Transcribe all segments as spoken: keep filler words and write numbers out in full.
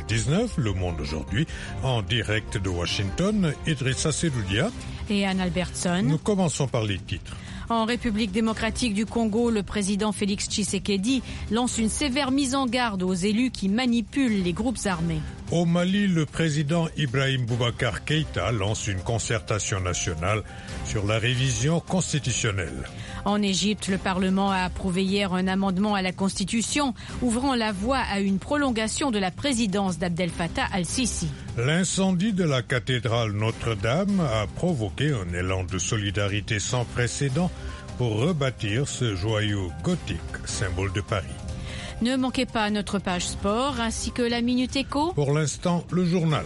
dix-neuf, Le Monde aujourd'hui, en direct de Washington, Idrissa Seloudia et Anne Albertson. Nous commençons par les titres. En République démocratique du Congo, le président Félix Tshisekedi lance une sévère mise en garde aux élus qui manipulent les groupes armés. Au Mali, le président Ibrahim Boubacar Keïta lance une concertation nationale sur la révision constitutionnelle. En Égypte, le Parlement a approuvé hier un amendement à la Constitution ouvrant la voie à une prolongation de la présidence d'Abdel Fattah al-Sisi. L'incendie de la cathédrale Notre-Dame a provoqué un élan de solidarité sans précédent pour rebâtir ce joyau gothique, symbole de Paris. Ne manquez pas notre page sport ainsi que la Minute Éco. Pour l'instant, le journal.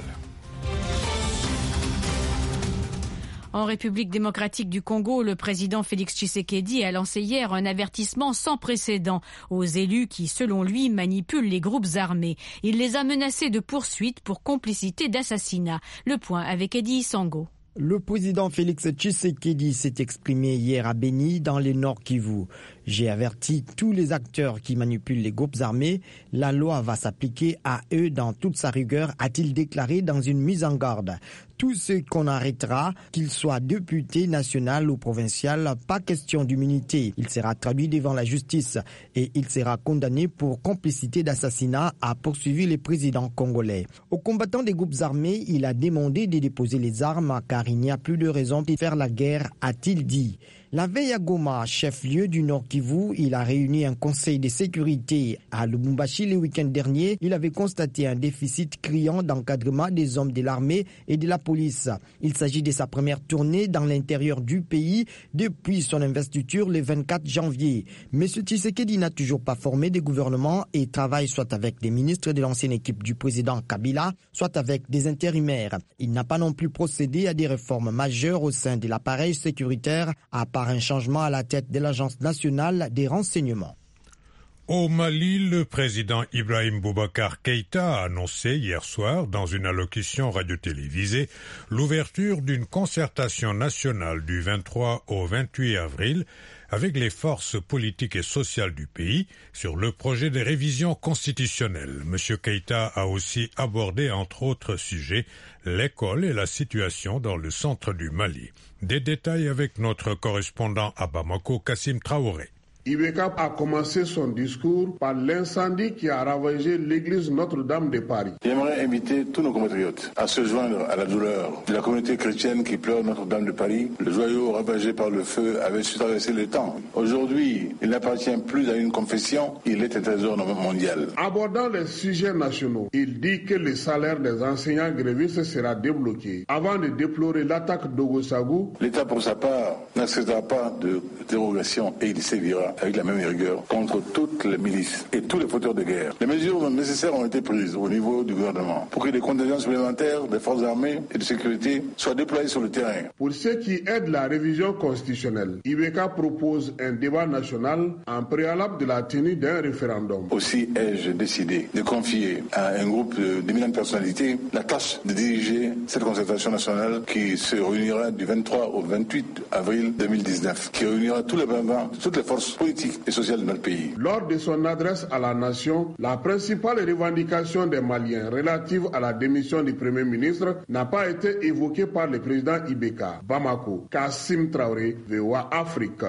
En République démocratique du Congo, le président Félix Tshisekedi a lancé hier un avertissement sans précédent aux élus qui, selon lui, manipulent les groupes armés. Il les a menacés de poursuites pour complicité d'assassinat. Le point avec Eddie Sango. Le président Félix Tshisekedi s'est exprimé hier à Beni, dans le Nord Kivu. J'ai averti tous les acteurs qui manipulent les groupes armés. La loi va s'appliquer à eux dans toute sa rigueur, a-t-il déclaré dans une mise en garde. Tous ceux qu'on arrêtera, qu'ils soient députés, national ou provincial, pas question d'immunité. Il sera traduit devant la justice et il sera condamné pour complicité d'assassinat, a poursuivi le président congolais. Aux combattants des groupes armés, il a demandé de déposer les armes car il n'y a plus de raison de faire la guerre, a-t-il dit. La veille à Goma, chef-lieu du Nord Kivu, il a réuni un conseil de sécurité. À Lubumbashi le week-end dernier, il avait constaté un déficit criant d'encadrement des hommes de l'armée et de la police. Il s'agit de sa première tournée dans l'intérieur du pays depuis son investiture le vingt-quatre janvier. M. Tshisekedi n'a toujours pas formé de gouvernement et travaille soit avec des ministres de l'ancienne équipe du président Kabila, soit avec des intérimaires. Il n'a pas non plus procédé à des réformes majeures au sein de l'appareil sécuritaire, à part un changement à la tête de l'Agence nationale des renseignements. Au Mali, le président Ibrahim Boubacar Keïta a annoncé hier soir, dans une allocution radio-télévisée, l'ouverture d'une concertation nationale du vingt-trois au vingt-huit avril avec les forces politiques et sociales du pays sur le projet de révision constitutionnelle. M. Keïta a aussi abordé, entre autres sujets, l'école et la situation dans le centre du Mali. Des détails avec notre correspondant à Bamako, Kassim Traoré. Ibeka a commencé son discours par l'incendie qui a ravagé l'église Notre-Dame de Paris. J'aimerais inviter tous nos compatriotes à se joindre à la douleur de la communauté chrétienne qui pleure Notre-Dame de Paris. Le joyau ravagé par le feu avait su traverser le temps. Aujourd'hui, il n'appartient plus à une confession, il est un trésor mondial. Abordant les sujets nationaux, il dit que le salaire des enseignants grévistes sera débloqué. Avant de déplorer l'attaque d'Ogosagou, l'État pour sa part n'acceptera pas de dérogation et il sévira avec la même rigueur contre toutes les milices et tous les fauteurs de guerre. Les mesures nécessaires ont été prises au niveau du gouvernement pour que des contingents supplémentaires des forces armées et de sécurité soient déployés sur le terrain. Pour ceux qui aident la révision constitutionnelle, Ibeka propose un débat national en préalable de la tenue d'un référendum. Aussi ai-je décidé de confier à un groupe d'éminentes personnalités la tâche de diriger cette concertation nationale qui se réunira du vingt-trois au vingt-huit avril deux mille dix-neuf, qui réunira tous les membres, toutes les forces politique et sociale de notre pays. Lors de son adresse à la nation, la principale revendication des Maliens relative à la démission du Premier ministre n'a pas été évoquée par le président Ibeka. Bamako, Kassim Traoré, V O A Afrique.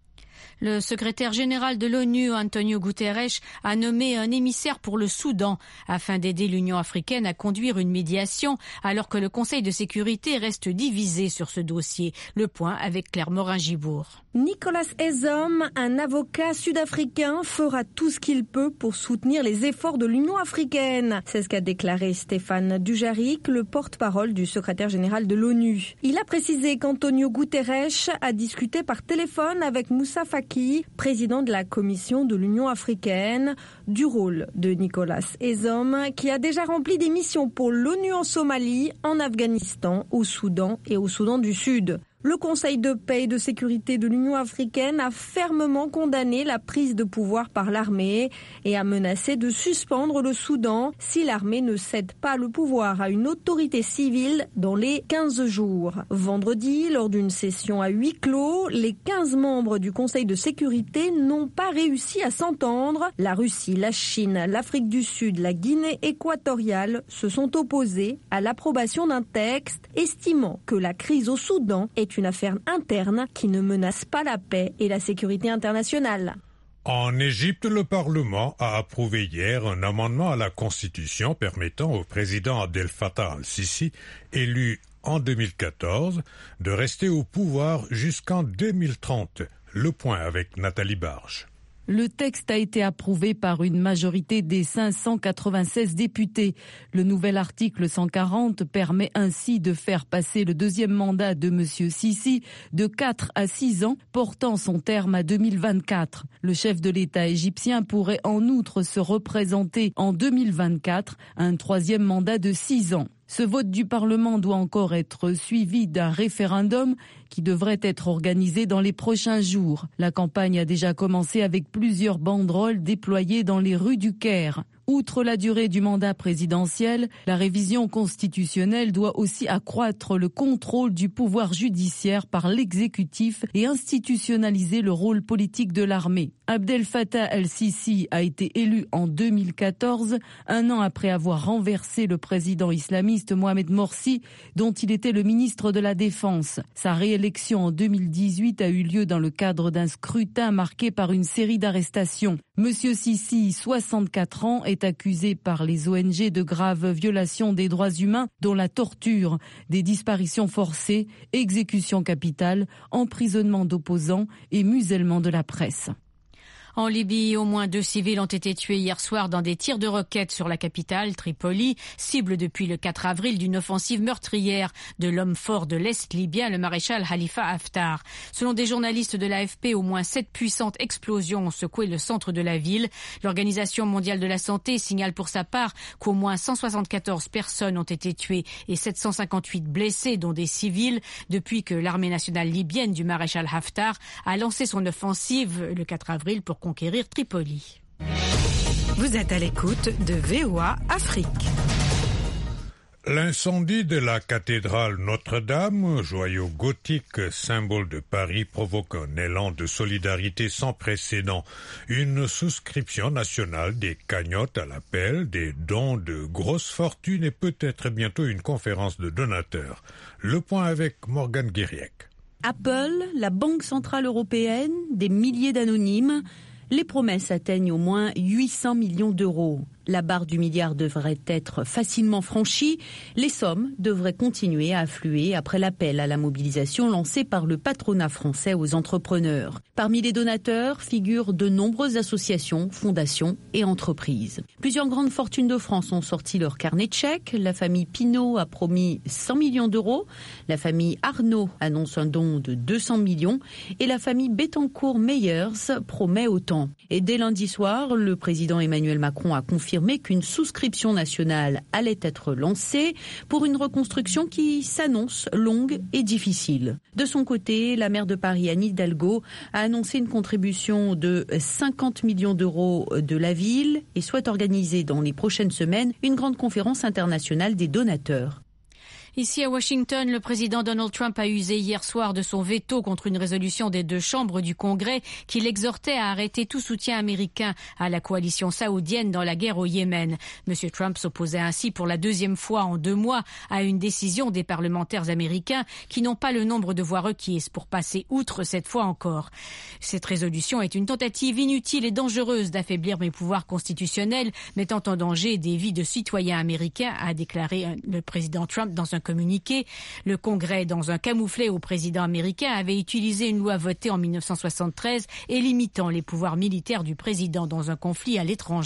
Le secrétaire général de l'ONU, Antonio Guterres, a nommé un émissaire pour le Soudan afin d'aider l'Union africaine à conduire une médiation alors que le Conseil de sécurité reste divisé sur ce dossier. Le point avec Claire Morin-Gibourg. Nicolas Ezom, un avocat sud-africain, fera tout ce qu'il peut pour soutenir les efforts de l'Union africaine. C'est ce qu'a déclaré Stéphane Dujarric, le porte-parole du secrétaire général de l'ONU. Il a précisé qu'Antonio Guterres a discuté par téléphone avec Moussa Faki, président de la Commission de l'Union africaine, du rôle de Nicolas Ezom, qui a déjà rempli des missions pour l'ONU en Somalie, en Afghanistan, au Soudan et au Soudan du Sud. Le Conseil de paix et de sécurité de l'Union africaine a fermement condamné la prise de pouvoir par l'armée et a menacé de suspendre le Soudan si l'armée ne cède pas le pouvoir à une autorité civile dans les quinze jours. Vendredi, lors d'une session à huis clos, les quinze membres du Conseil de sécurité n'ont pas réussi à s'entendre. La Russie, la Chine, l'Afrique du Sud, la Guinée équatoriale se sont opposés à l'approbation d'un texte estimant que la crise au Soudan est une affaire interne qui ne menace pas la paix et la sécurité internationale. En Égypte, le Parlement a approuvé hier un amendement à la Constitution permettant au président Abdel Fattah al-Sisi, élu en deux mille quatorze, de rester au pouvoir jusqu'en deux mille trente. Le point avec Nathalie Barge. Le texte a été approuvé par une majorité des cinq cent quatre-vingt-seize députés. Le nouvel article cent quarante permet ainsi de faire passer le deuxième mandat de M. Sisi de quatre à six ans, portant son terme à deux mille vingt-quatre. Le chef de l'État égyptien pourrait en outre se représenter en deux mille vingt-quatre à un troisième mandat de six ans. Ce vote du Parlement doit encore être suivi d'un référendum qui devrait être organisé dans les prochains jours. La campagne a déjà commencé avec plusieurs banderoles déployées dans les rues du Caire. Outre la durée du mandat présidentiel, la révision constitutionnelle doit aussi accroître le contrôle du pouvoir judiciaire par l'exécutif et institutionnaliser le rôle politique de l'armée. Abdel Fattah el-Sisi a été élu en deux mille quatorze, un an après avoir renversé le président islamiste Mohamed Morsi, dont il était le ministre de la Défense. Sa réélection en deux mille dix-huit a eu lieu dans le cadre d'un scrutin marqué par une série d'arrestations. Monsieur Sisi, soixante-quatre ans, est accusé par les O N G de graves violations des droits humains, dont la torture, des disparitions forcées, exécutions capitales, emprisonnement d'opposants et musellement de la presse. En Libye, au moins deux civils ont été tués hier soir dans des tirs de roquettes sur la capitale, Tripoli, cible depuis le quatre avril d'une offensive meurtrière de l'homme fort de l'Est libyen, le maréchal Khalifa Haftar. Selon des journalistes de l'A F P, au moins sept puissantes explosions ont secoué le centre de la ville. L'Organisation mondiale de la santé signale pour sa part qu'au moins cent soixante-quatorze personnes ont été tuées et sept cent cinquante-huit blessés, dont des civils, depuis que l'armée nationale libyenne du maréchal Haftar a lancé son offensive le quatre avril pour conquérir Tripoli. Vous êtes à l'écoute de V O A Afrique. L'incendie de la cathédrale Notre-Dame, joyau gothique, symbole de Paris, provoque un élan de solidarité sans précédent. Une souscription nationale, des cagnottes à l'appel, des dons de grosses fortunes et peut-être bientôt une conférence de donateurs. Le point avec Morgane Guiriec. Apple, la Banque centrale européenne, des milliers d'anonymes. Les promesses atteignent au moins huit cents millions d'euros. La barre du milliard devrait être facilement franchie. Les sommes devraient continuer à affluer après l'appel à la mobilisation lancé par le patronat français aux entrepreneurs. Parmi les donateurs figurent de nombreuses associations, fondations et entreprises. Plusieurs grandes fortunes de France ont sorti leur carnet de chèques. La famille Pinault a promis cent millions d'euros. La famille Arnaud annonce un don de deux cents millions. Et la famille Bettencourt-Meyers promet autant. Et dès lundi soir, le président Emmanuel Macron a confirmé qu'une souscription nationale allait être lancée pour une reconstruction qui s'annonce longue et difficile. De son côté, la maire de Paris, Anne Hidalgo, a annoncé une contribution de cinquante millions d'euros de la ville et souhaite organiser dans les prochaines semaines une grande conférence internationale des donateurs. Ici à Washington, le président Donald Trump a usé hier soir de son veto contre une résolution des deux chambres du Congrès qui l'exhortait à arrêter tout soutien américain à la coalition saoudienne dans la guerre au Yémen. Monsieur Trump s'opposait ainsi pour la deuxième fois en deux mois à une décision des parlementaires américains qui n'ont pas le nombre de voix requises pour passer outre cette fois encore. Cette résolution est une tentative inutile et dangereuse d'affaiblir mes pouvoirs constitutionnels, mettant en danger des vies de citoyens américains, a déclaré le président Trump dans un communiqué. Le Congrès, dans un camouflet au président américain, avait utilisé une loi votée en mille neuf cent soixante-treize et limitant les pouvoirs militaires du président dans un conflit à l'étranger.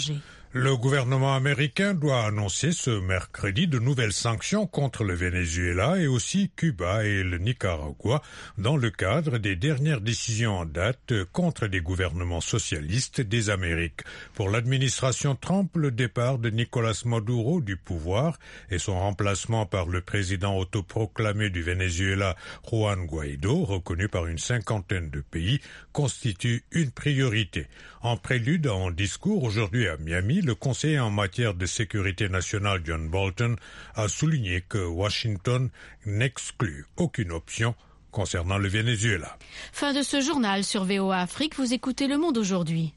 Le gouvernement américain doit annoncer ce mercredi de nouvelles sanctions contre le Venezuela et aussi Cuba et le Nicaragua dans le cadre des dernières décisions en date contre les gouvernements socialistes des Amériques. Pour l'administration Trump, le départ de Nicolas Maduro du pouvoir et son remplacement par le président autoproclamé du Venezuela, Juan Guaido, reconnu par une cinquantaine de pays, constitue une priorité. En prélude à un discours aujourd'hui à Miami, le conseiller en matière de sécurité nationale John Bolton a souligné que Washington n'exclut aucune option concernant le Venezuela. Fin de ce journal sur V O A Afrique, vous écoutez Le Monde aujourd'hui.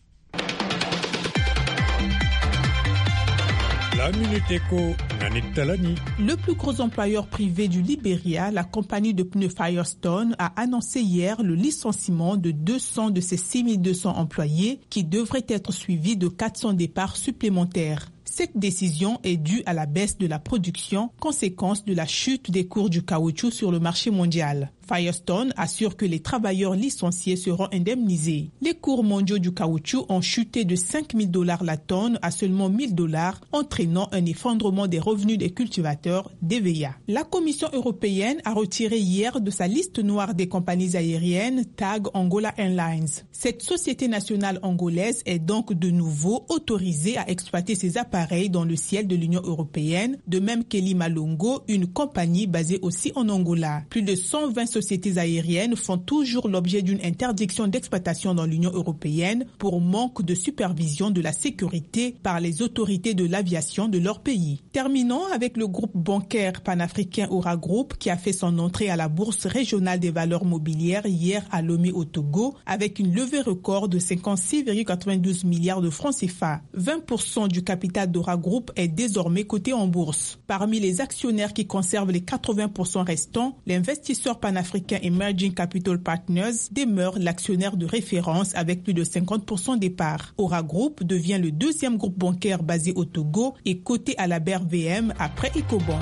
La Minute Éco, Nanik Talani. Le plus gros employeur privé du Libéria, la compagnie de pneus Firestone, a annoncé hier le licenciement de deux cents de ses six mille deux cents employés qui devraient être suivis de quatre cents départs supplémentaires. Cette décision est due à la baisse de la production, conséquence de la chute des cours du caoutchouc sur le marché mondial. Firestone assure que les travailleurs licenciés seront indemnisés. Les cours mondiaux du caoutchouc ont chuté de cinq mille dollars la tonne à seulement mille dollars, entraînant un effondrement des revenus des cultivateurs d'E V A. La Commission européenne a retiré hier de sa liste noire des compagnies aériennes TAG Angola Airlines. Cette société nationale angolaise est donc de nouveau autorisée à exploiter ses appareils dans le ciel de l'Union européenne, de même qu'Elima Longo, une compagnie basée aussi en Angola. Plus de cent vingt sociétés aériennes font toujours l'objet d'une interdiction d'exploitation dans l'Union européenne pour manque de supervision de la sécurité par les autorités de l'aviation de leur pays. Terminons avec le groupe bancaire panafricain Aura Group qui a fait son entrée à la bourse régionale des valeurs mobilières hier à Lomé au Togo avec une levée record de cinquante-six virgule quatre-vingt-douze milliards de francs C F A. vingt pour cent du capital d'Aura Group est désormais coté en bourse. Parmi les actionnaires qui conservent les quatre-vingts pour cent restants, l'investisseur panafricain Emerging Capital Partners demeure l'actionnaire de référence avec plus de cinquante pour cent des parts. Aura Group devient le deuxième groupe bancaire basé au Togo et coté à la B R V M après Ecobank.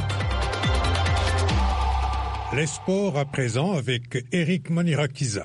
Les sports à présent avec Eric Manirakiza.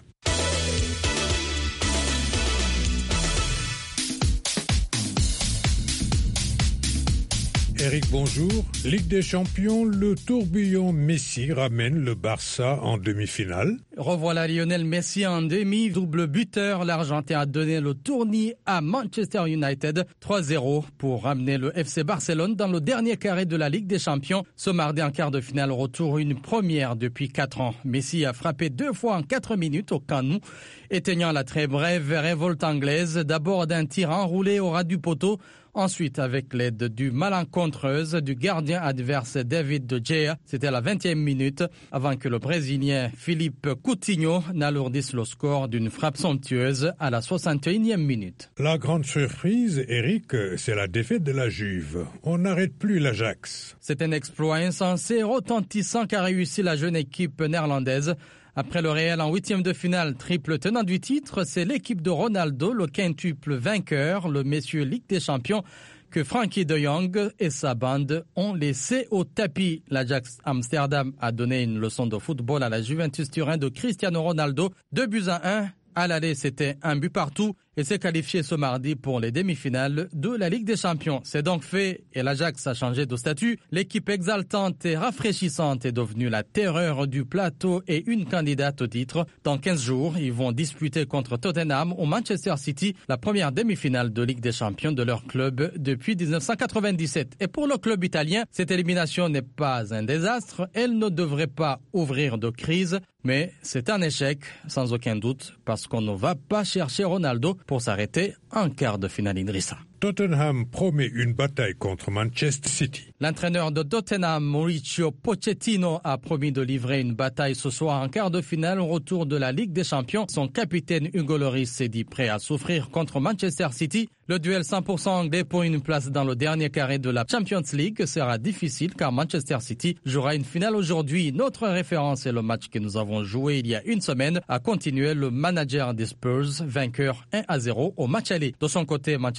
Eric, bonjour. Ligue des Champions, le tourbillon Messi ramène le Barça en demi-finale. Revoilà Lionel Messi en demi, double buteur. L'Argentin a donné le tournis à Manchester United trois zéro pour ramener le F C Barcelone dans le dernier carré de la Ligue des Champions. Ce mardi en quart de finale retour, une première depuis quatre ans. Messi a frappé deux fois en quatre minutes au Camp Nou, éteignant la très brève révolte anglaise, d'abord d'un tir enroulé au ras du poteau. Ensuite, avec l'aide du malencontreuse du gardien adverse David De Gea, c'était à la vingtième minute, avant que le Brésilien Philippe Coutinho n'alourdisse le score d'une frappe somptueuse à la soixante et unième minute. La grande surprise, Eric, c'est la défaite de la Juve. On n'arrête plus l'Ajax. C'est un exploit insensé, retentissant qu'a réussi la jeune équipe néerlandaise. Après le Real en huitième de finale, triple tenant du titre, c'est l'équipe de Ronaldo, le quintuple vainqueur, le messieurs Ligue des Champions, que Frankie de Jong et sa bande ont laissé au tapis. L'Ajax Amsterdam a donné une leçon de football à la Juventus Turin de Cristiano Ronaldo, deux buts à un. À l'aller, c'était un but partout et s'est qualifié ce mardi pour les demi-finales de la Ligue des Champions. C'est donc fait et l'Ajax a changé de statut. L'équipe exaltante et rafraîchissante est devenue la terreur du plateau et une candidate au titre. Dans quinze jours, ils vont disputer contre Tottenham ou Manchester City la première demi-finale de Ligue des Champions de leur club depuis dix-neuf cent quatre-vingt-dix-sept. Et pour le club italien, cette élimination n'est pas un désastre. Elle ne devrait pas ouvrir de crise. Mais c'est un échec, sans aucun doute, parce qu'on ne va pas chercher Ronaldo pour s'arrêter en quart de finale Idrissa. Tottenham promet une bataille contre Manchester City. L'entraîneur de Tottenham, Mauricio Pochettino, a promis de livrer une bataille ce soir en quart de finale au retour de la Ligue des Champions. Son capitaine Hugo Lloris s'est dit prêt à souffrir contre Manchester City. Le duel cent pour cent anglais pour une place dans le dernier carré de la Champions League sera difficile car Manchester City jouera une finale aujourd'hui. Notre référence est le match que nous avons joué il y a une semaine, a continué le manager des Spurs, vainqueur un à zéro au match aller. De son côté, Manchester City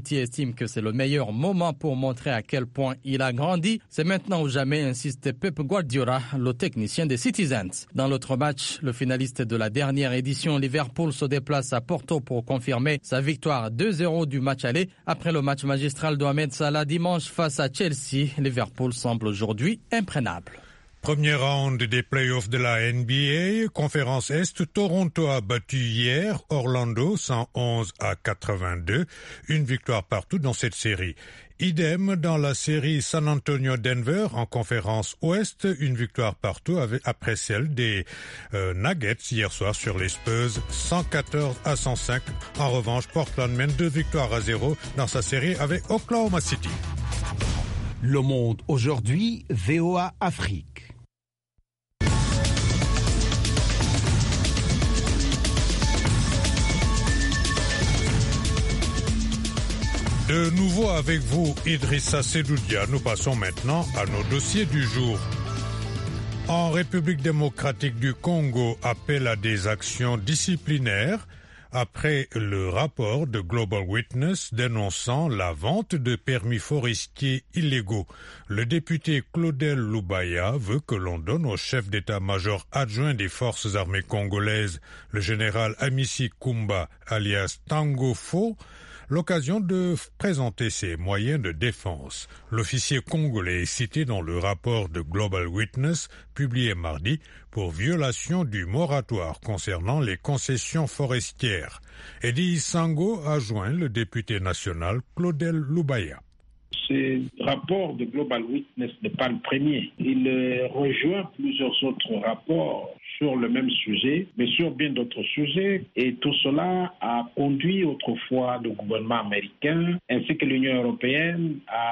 City estime que c'est le meilleur moment pour montrer à quel point il a grandi. C'est maintenant ou jamais, insiste Pep Guardiola, le technicien des Citizens. Dans l'autre match, le finaliste de la dernière édition, Liverpool, se déplace à Porto pour confirmer sa victoire deux zéro du match aller. Après le match magistral de Mohamed Salah dimanche face à Chelsea, Liverpool semble aujourd'hui imprenable. Premier round des playoffs de la N B A, conférence Est, Toronto a battu hier Orlando cent onze à quatre-vingt-deux, une victoire partout dans cette série. Idem dans la série San Antonio-Denver en conférence Ouest, une victoire partout avec, après celle des euh, Nuggets hier soir sur les Spurs, cent quatorze à cent cinq. En revanche, Portland mène deux victoires à zéro dans sa série avec Oklahoma City. Le Monde aujourd'hui, V O A Afrique. De nouveau avec vous, Idrissa Sedoudia. Nous passons maintenant à nos dossiers du jour. En République démocratique du Congo, appel à des actions disciplinaires après le rapport de Global Witness dénonçant la vente de permis forestiers illégaux. Le député Claudel Loubaya veut que l'on donne au chef d'état-major adjoint des forces armées congolaises, le général Amissi Kumba, alias Tango Fo, l'occasion de présenter ses moyens de défense. L'officier congolais est cité dans le rapport de Global Witness publié mardi pour violation du moratoire concernant les concessions forestières. Eddie Sango a joint le député national Claudel Loubaya. Ce rapport de Global Witness n'est pas le premier. Il rejoint plusieurs autres rapports sur le même sujet, mais sur bien d'autres sujets. Et tout cela a conduit autrefois le gouvernement américain ainsi que l'Union européenne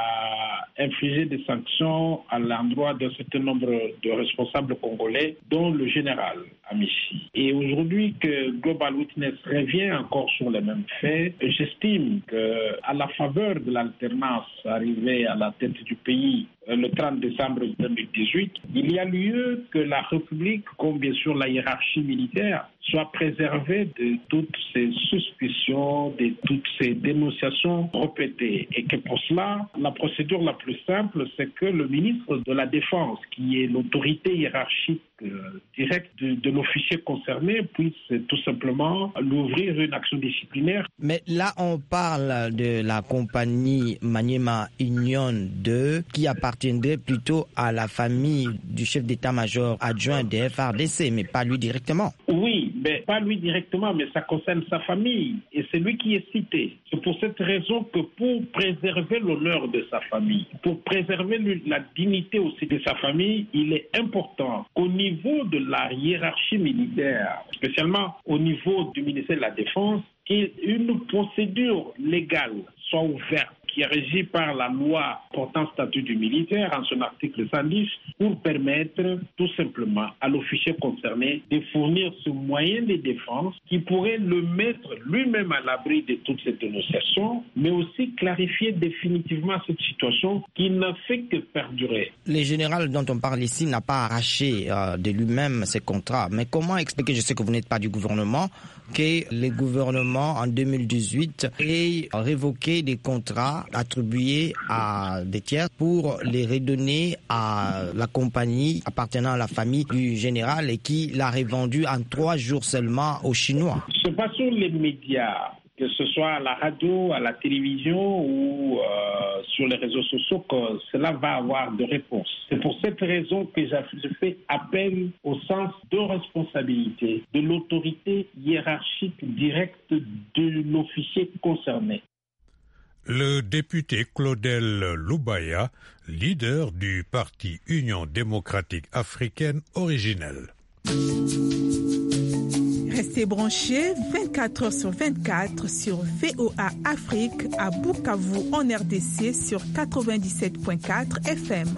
à infliger des sanctions à l'endroit d'un certain nombre de responsables congolais, dont le général Amissi. Et aujourd'hui que Global Witness revient encore sur les mêmes faits, j'estime qu'à la faveur de l'alternance arrivée à la tête du pays le trente décembre deux mille dix-huit, il y a lieu que la République, comme bien sûr la hiérarchie militaire, soit préservée de toutes ces suspicions, de toutes ces dénonciations répétées. Et que pour cela, la procédure la plus simple, c'est que le ministre de la Défense, qui est l'autorité hiérarchique euh, directe de, de l'officier concerné, puisse tout simplement lui ouvrir une action disciplinaire. Mais là, on parle de la compagnie Maniema Union deux, qui appartiendrait plutôt à la famille du chef d'état-major adjoint des F R D C, mais pas lui directement. Oui, mais pas lui directement, mais ça concerne sa famille. Et c'est lui qui est cité. C'est pour cette raison que pour préserver l'honneur de sa famille, pour préserver la dignité aussi de sa famille, il est important qu'au niveau de la hiérarchie militaire, spécialement au niveau du ministère de la Défense, qu'une procédure légale soit ouverte, qui est régie par la loi portant statut du militaire en son article cent dix, pour permettre tout simplement à l'officier concerné de fournir ce moyen de défense qui pourrait le mettre lui-même à l'abri de toutes ces dénonciations, mais aussi clarifier définitivement cette situation qui n'a fait que perdurer. Le général dont on parle ici n'a pas arraché euh, de lui-même ses contrats, mais comment expliquer, je sais que vous n'êtes pas du gouvernement, que le gouvernement en deux mille dix-huit ait révoqué des contrats attribués à des tiers pour les redonner à la compagnie appartenant à la famille du général et qui l'a revendu en trois jours seulement aux Chinois. Ce pas sur les médias, que ce soit à la radio, à la télévision ou euh, sur les réseaux sociaux, que cela va avoir de réponse. C'est pour cette raison que je fais appel au sens de responsabilité de l'autorité hiérarchique directe de l'officier concerné. Le député Claudel Loubaya, leader du parti Union démocratique africaine originelle. Restez branchés vingt-quatre heures sur vingt-quatre sur V O A Afrique à Bukavu en R D C sur quatre-vingt-dix-sept virgule quatre F M.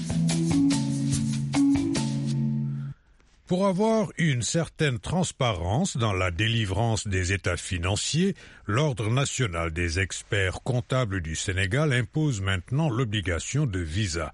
Pour avoir une certaine transparence dans la délivrance des états financiers, l'Ordre national des experts comptables du Sénégal impose maintenant l'obligation de visa.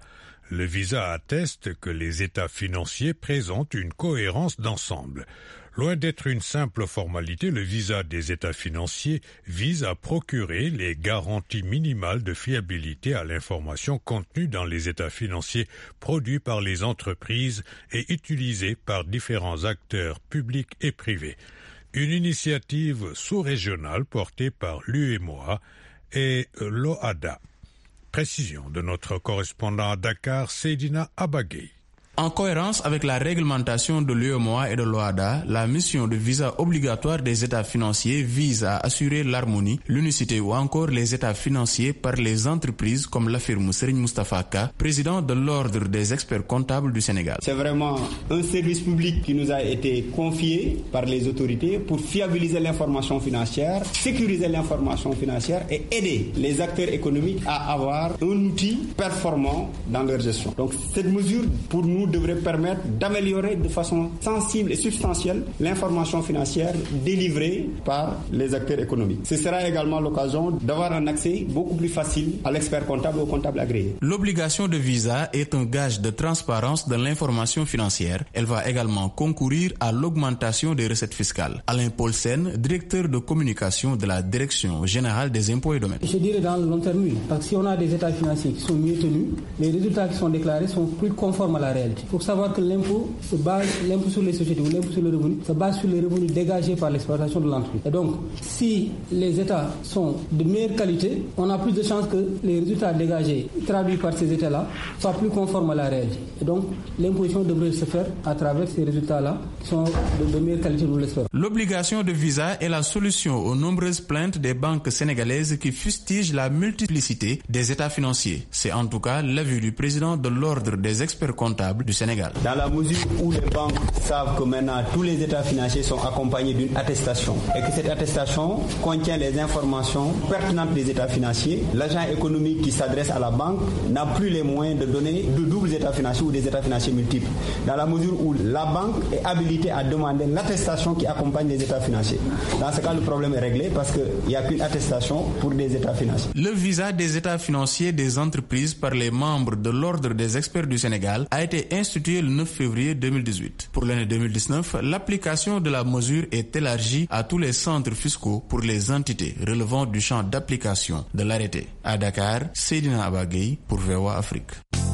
Le visa atteste que les états financiers présentent une cohérence d'ensemble. Loin d'être une simple formalité, le visa des états financiers vise à procurer les garanties minimales de fiabilité à l'information contenue dans les états financiers produits par les entreprises et utilisés par différents acteurs publics et privés. Une initiative sous-régionale portée par l'U E M O A et l'O A D A. Précision de notre correspondant à Dakar, Seydina Abagay. En cohérence avec la réglementation de l'U E M O A et de l'O A D A, la mission de visa obligatoire des États financiers vise à assurer l'harmonie, l'unicité ou encore les États financiers par les entreprises, comme l'affirme Serigne Moustapha Ka, président de l'Ordre des experts comptables du Sénégal. C'est vraiment un service public qui nous a été confié par les autorités pour fiabiliser l'information financière, sécuriser l'information financière et aider les acteurs économiques à avoir un outil performant dans leur gestion. Donc cette mesure, pour nous, devrait permettre d'améliorer de façon sensible et substantielle l'information financière délivrée par les acteurs économiques. Ce sera également l'occasion d'avoir un accès beaucoup plus facile à l'expert comptable ou au comptable agréé. L'obligation de visa est un gage de transparence de l'information financière. Elle va également concourir à l'augmentation des recettes fiscales. Alain Paulsen, directeur de communication de la Direction générale des impôts et domaines. Je dirais dans le long terme, parce que si on a des états financiers qui sont mieux tenus, les résultats qui sont déclarés sont plus conformes à la réalité. Il faut savoir que l'impôt se base, l'impôt sur les sociétés ou l'impôt sur le revenu se base sur les revenus dégagés par l'exploitation de l'entreprise. Et donc, si les États sont de meilleure qualité, on a plus de chances que les résultats dégagés traduits par ces États-là soient plus conformes à la réalité. Et donc, l'imposition devrait se faire à travers ces résultats-là qui sont de, de meilleure qualité, nous l'espérons. L'obligation de visa est la solution aux nombreuses plaintes des banques sénégalaises qui fustigent la multiplicité des États financiers. C'est en tout cas l'avis du président de l'Ordre des experts comptables du Sénégal. Dans la mesure où les banques savent que maintenant tous les états financiers sont accompagnés d'une attestation et que cette attestation contient les informations pertinentes des états financiers, l'agent économique qui s'adresse à la banque n'a plus les moyens de donner de doubles états financiers ou des états financiers multiples. Dans la mesure où la banque est habilitée à demander l'attestation qui accompagne les états financiers. Dans ce cas, le problème est réglé parce qu'il n'y a qu'une attestation pour des états financiers. Le visa des états financiers des entreprises par les membres de l'Ordre des experts du Sénégal a été institué le neuf février deux mille dix-huit. Pour l'année deux mille dix-neuf, l'application de la mesure est élargie à tous les centres fiscaux pour les entités relevant du champ d'application de l'arrêté. À Dakar, Seydina Abagay pour V O A Afrique.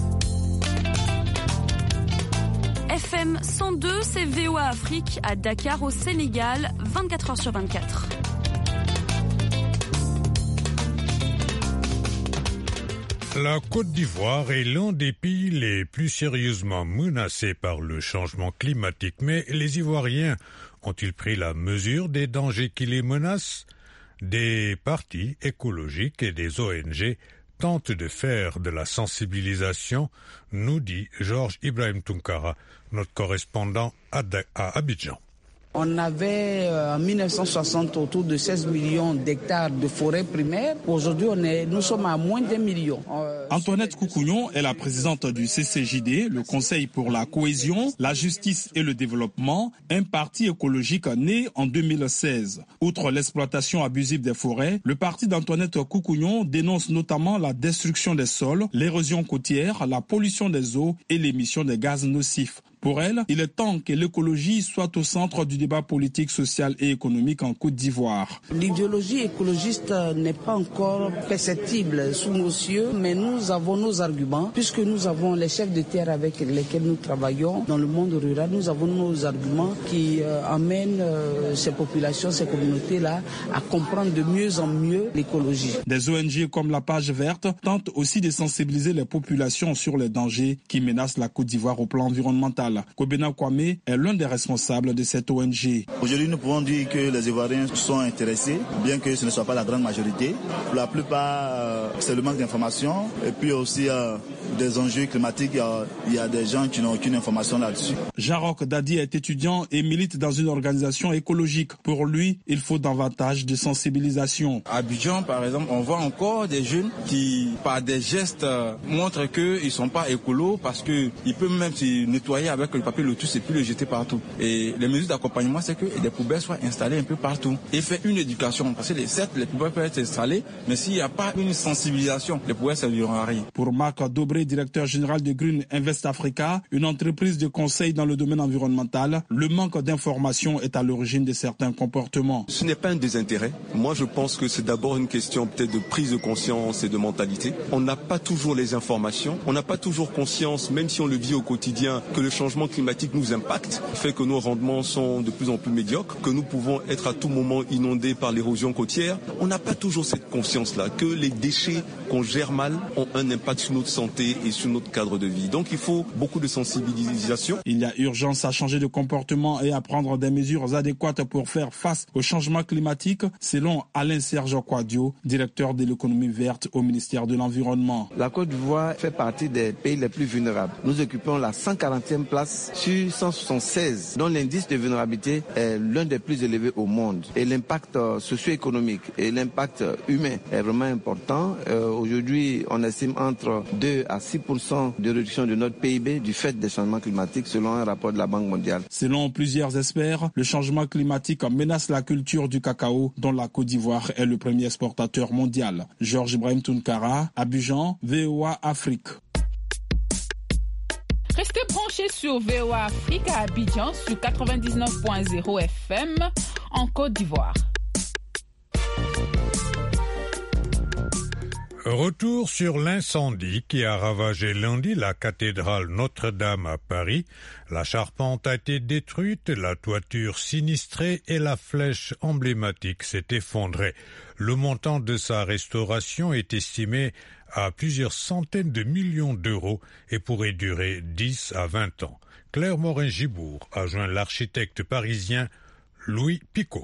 F M cent deux, c'est V O A Afrique à Dakar au Sénégal, vingt-quatre heures sur vingt-quatre. La Côte d'Ivoire est l'un des pays les plus sérieusement menacés par le changement climatique. Mais les Ivoiriens ont-ils pris la mesure des dangers qui les menacent? Des partis écologiques et des O N G tentent de faire de la sensibilisation, nous dit Georges Ibrahim Tunkara, notre correspondant à Abidjan. On avait euh, en mille neuf cent soixante autour de seize millions d'hectares de forêts primaires. Aujourd'hui, on est, nous sommes à moins d'un million. Euh, Antoinette Koukouyon est la présidente du C C J D, le Conseil pour la cohésion, la justice et le développement, un parti écologique né en deux mille seize. Outre l'exploitation abusive des forêts, le parti d'Antoinette Koukouyon dénonce notamment la destruction des sols, l'érosion côtière, la pollution des eaux et l'émission des gaz nocifs. Pour elle, il est temps que l'écologie soit au centre du débat politique, social et économique en Côte d'Ivoire. L'idéologie écologiste n'est pas encore perceptible sous nos cieux, mais nous avons nos arguments, puisque nous avons les chefs de terre avec lesquels nous travaillons dans le monde rural. Nous avons nos arguments qui euh, amènent euh, ces populations, ces communautés-là à comprendre de mieux en mieux l'écologie. Des O N G comme la Page Verte tentent aussi de sensibiliser les populations sur les dangers qui menacent la Côte d'Ivoire au plan environnemental. Kobena Kwame est l'un des responsables de cette O N G. Aujourd'hui, nous pouvons dire que les Ivoiriens sont intéressés, bien que ce ne soit pas la grande majorité. Pour la plupart, euh, c'est le manque d'information et puis aussi euh, des enjeux climatiques. Euh, il y a des gens qui n'ont aucune information là-dessus. Jarok Dadi est étudiant et milite dans une organisation écologique. Pour lui, il faut davantage de sensibilisation. À Abidjan, par exemple, on voit encore des jeunes qui, par des gestes, euh, montrent qu'ils ne sont pas écolos parce qu'ils peuvent même se nettoyer avec le papier lotus et puis le jeter partout. Et les mesures d'accompagnement d'accompagnement, c'est que des poubelles soient installées un peu partout et faire une éducation. Parce que les, certes, les poubelles peuvent être installées, mais s'il n'y a pas une sensibilisation, les poubelles ne serviront à rien. Pour Marc Dobré, directeur général de Green Invest Africa, une entreprise de conseil dans le domaine environnemental, le manque d'information est à l'origine de certains comportements. Ce n'est pas un désintérêt. Moi, je pense que c'est d'abord une question peut-être de prise de conscience et de mentalité. On n'a pas toujours les informations, on n'a pas toujours conscience, même si on le vit au quotidien, que le changement climatique nous impacte, fait que nos rendements sont de plus en plus médiocres, que nous pouvons être à tout moment inondés par l'érosion côtière. On n'a pas toujours cette conscience-là, que les déchets qu'on gère mal ont un impact sur notre santé et sur notre cadre de vie. Donc il faut beaucoup de sensibilisation. Il y a urgence à changer de comportement et à prendre des mesures adéquates pour faire face au changement climatique, selon Alain Serge Quadio, directeur de l'économie verte au ministère de l'Environnement. La Côte d'Ivoire fait partie des pays les plus vulnérables. Nous occupons la cent quarantième place sur cent soixante-seize, dont l'indice de vulnérabilité est l'un des plus élevés au monde. Et l'impact socio-économique et l'impact humain est vraiment important. Euh, aujourd'hui, on estime entre deux à six pour cent de réduction de notre P I B du fait des changements climatiques, selon un rapport de la Banque mondiale. Selon plusieurs experts, le changement climatique menace la culture du cacao, dont la Côte d'Ivoire est le premier exportateur mondial. Georges Ibrahim Tounkara, Abidjan, V O A Afrique. Restez branchés sur V O A Afrique à Abidjan sur quatre-vingt-dix-neuf point zéro F M en Côte d'Ivoire. Retour sur l'incendie qui a ravagé lundi la cathédrale Notre-Dame à Paris. La charpente a été détruite, la toiture sinistrée et la flèche emblématique s'est effondrée. Le montant de sa restauration est estimé à plusieurs centaines de millions d'euros et pourrait durer dix à vingt ans. Claire Morin-Gibourg a joint l'architecte parisien Louis Picot.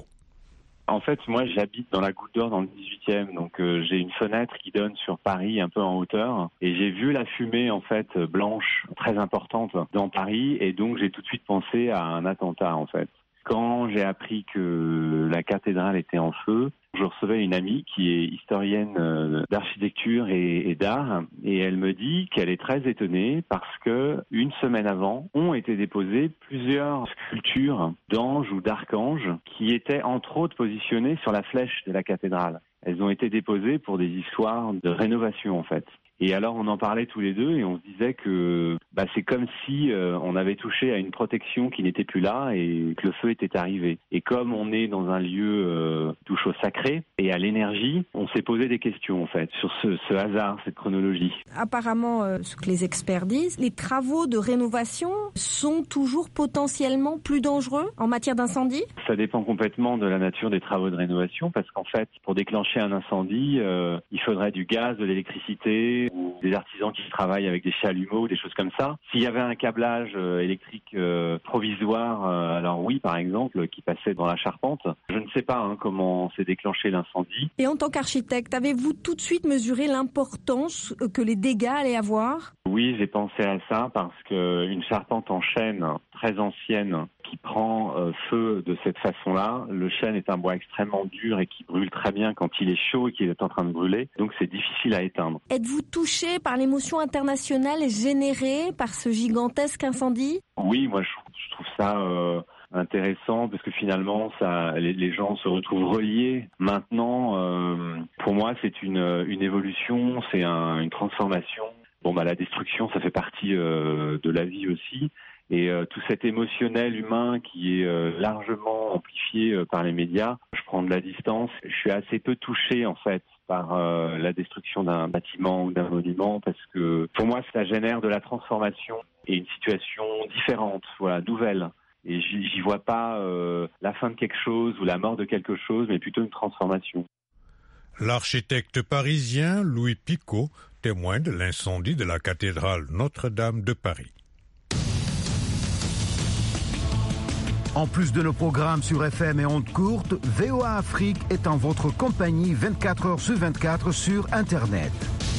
En fait, moi, j'habite dans la Goutte d'Or, dans le dix-huitième, donc euh, j'ai une fenêtre qui donne sur Paris, un peu en hauteur, et j'ai vu la fumée, en fait, blanche, très importante dans Paris, et donc j'ai tout de suite pensé à un attentat, en fait. Quand j'ai appris que la cathédrale était en feu, je recevais une amie qui est historienne d'architecture et, et d'art, et elle me dit qu'elle est très étonnée parce que une semaine avant ont été déposées plusieurs sculptures d'anges ou d'archanges qui étaient entre autres positionnées sur la flèche de la cathédrale. Elles ont été déposées pour des histoires de rénovation en fait. Et alors on en parlait tous les deux et on se disait que bah, c'est comme si euh, on avait touché à une protection qui n'était plus là et que le feu était arrivé. Et comme on est dans un lieu euh, touche au sacré et à l'énergie, on s'est posé des questions en fait sur ce, ce hasard, cette chronologie. Apparemment, euh, ce que les experts disent, les travaux de rénovation sont toujours potentiellement plus dangereux en matière d'incendie ? Ça dépend complètement de la nature des travaux de rénovation parce qu'en fait, pour déclencher un incendie, euh, il faudrait du gaz, de l'électricité, ou des artisans qui travaillent avec des chalumeaux, des choses comme ça. S'il y avait un câblage euh, électrique euh, provisoire, euh, alors oui, par exemple, qui passait dans la charpente, je ne sais pas hein, comment s'est déclenché l'incendie. Et en tant qu'architecte, avez-vous tout de suite mesuré l'importance que les dégâts allaient avoir ? Oui, j'ai pensé à ça parce qu'une charpente en chêne très ancienne qui prend euh, feu de cette façon-là, le chêne est un bois extrêmement dur et qui brûle très bien quand il est chaud et qu'il est en train de brûler, donc c'est difficile à éteindre. Êtes-vous touché par l'émotion internationale générée par ce gigantesque incendie ? Oui, moi je, je trouve ça euh, intéressant parce que finalement ça, les, les gens se retrouvent reliés. Maintenant, euh, pour moi c'est une, une évolution, c'est un, une transformation. Bon bah la destruction ça fait partie euh, de la vie aussi. Et euh, tout cet émotionnel humain qui est euh, largement amplifié euh, par les médias, je prends de la distance. Je suis assez peu touché en fait par euh, la destruction d'un bâtiment ou d'un monument parce que pour moi ça génère de la transformation et une situation différente, voilà, nouvelle. Et j'y, j'y vois pas euh, la fin de quelque chose ou la mort de quelque chose, mais plutôt une transformation. L'architecte parisien Louis Picot témoigne de l'incendie de la cathédrale Notre-Dame de Paris. En plus de nos programmes sur F M et ondes courtes, V O A Afrique est en votre compagnie vingt-quatre heures sur vingt-quatre sur Internet.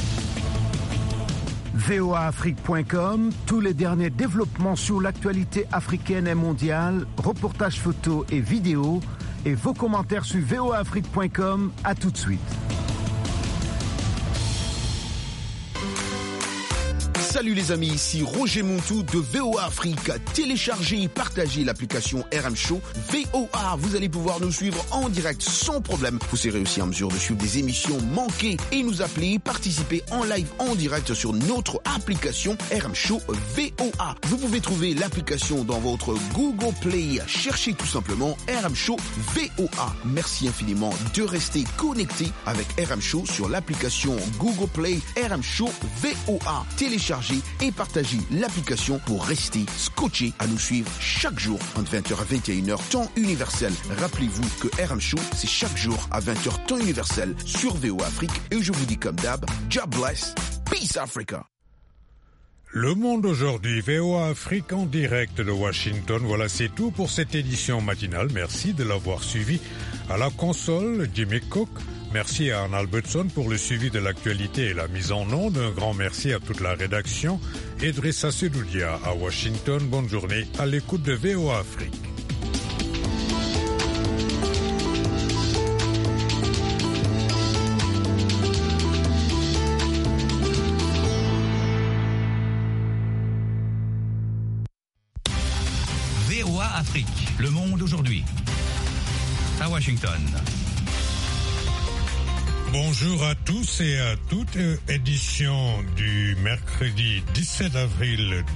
V O A Afrique point com, tous les derniers développements sur l'actualité africaine et mondiale, reportages photos et vidéos, et vos commentaires sur V O A Afrique point com. À tout de suite. Salut les amis, ici Roger Montou de V O A Afrique. Téléchargez et partagez l'application R M Show V O A. Vous allez pouvoir nous suivre en direct sans problème. Vous serez aussi en mesure de suivre des émissions manquées et nous appeler, participer en live en direct sur notre application R M Show V O A. Vous pouvez trouver l'application dans votre Google Play. Cherchez tout simplement R M Show V O A. Merci infiniment de rester connecté avec R M Show sur l'application Google Play R M Show V O A. Téléchargez et partagez l'application pour rester scotché à nous suivre chaque jour entre vingt heures à vingt et une heures temps universel. Rappelez-vous que R M Show, c'est chaque jour à vingt heures temps universel sur V O A Afrique. Et je vous dis comme d'hab, God bless, peace Africa. Le Monde aujourd'hui, V O A Afrique en direct de Washington. Voilà, c'est tout pour cette édition matinale. Merci de l'avoir suivi. À la console, Jimmy Cook. Merci à Anne Albertson pour le suivi de l'actualité et la mise en onde. Un grand merci à toute la rédaction. Idrissa Sedoudia à Washington. Bonne journée à l'écoute de V O A Afrique. V O A Afrique, le monde aujourd'hui. À Washington. Bonjour à tous et à toutes, édition du mercredi dix-sept avril